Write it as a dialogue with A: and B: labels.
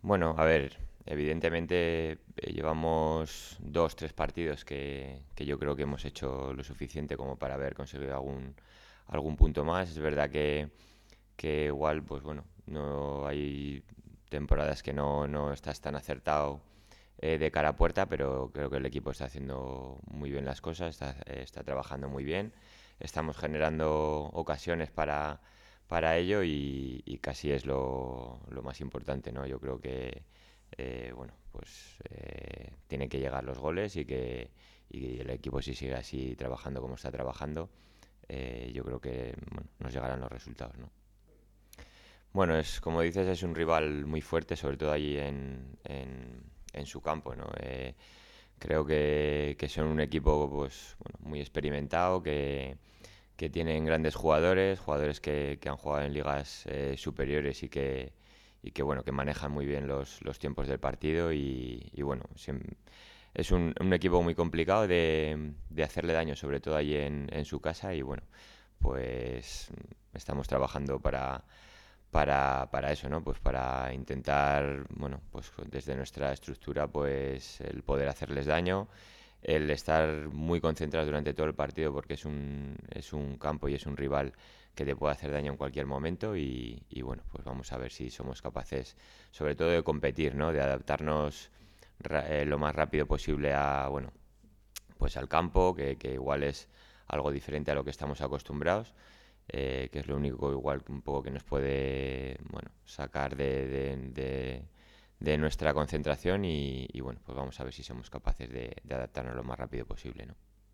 A: Bueno, a ver, evidentemente llevamos dos, tres partidos que yo creo que hemos hecho lo suficiente como para haber conseguido algún punto más. Es verdad que igual, pues bueno, no hay temporadas que no estás tan acertado de cara a puerta, pero creo que el equipo está haciendo muy bien las cosas, está trabajando muy bien, estamos generando ocasiones para ello y casi es lo más importante, ¿no? Yo creo que, bueno, pues tienen que llegar los goles y el equipo si sigue así trabajando como está trabajando, yo creo que bueno, nos llegarán los resultados, ¿no? Bueno, como dices, es un rival muy fuerte, sobre todo allí en su campo, ¿no? Creo que son un equipo pues, bueno, muy experimentado, que tienen grandes jugadores, jugadores que han jugado en ligas superiores y que, bueno, que manejan muy bien los tiempos del partido y bueno, es un equipo muy complicado de hacerle daño, sobre todo allí en su casa y bueno, pues estamos trabajando para eso, ¿no? Pues para intentar, bueno, pues desde nuestra estructura, pues el poder hacerles daño, el estar muy concentrados durante todo el partido porque es un campo y es un rival que te puede hacer daño en cualquier momento y bueno, pues vamos a ver si somos capaces, sobre todo de competir, ¿no? De adaptarnos lo más rápido posible bueno, pues al campo, que igual es algo diferente a lo que estamos acostumbrados, que es lo único igual un poco que nos puede, bueno, sacar de nuestra concentración y bueno, pues vamos a ver si somos capaces de adaptarnos lo más rápido posible, ¿no?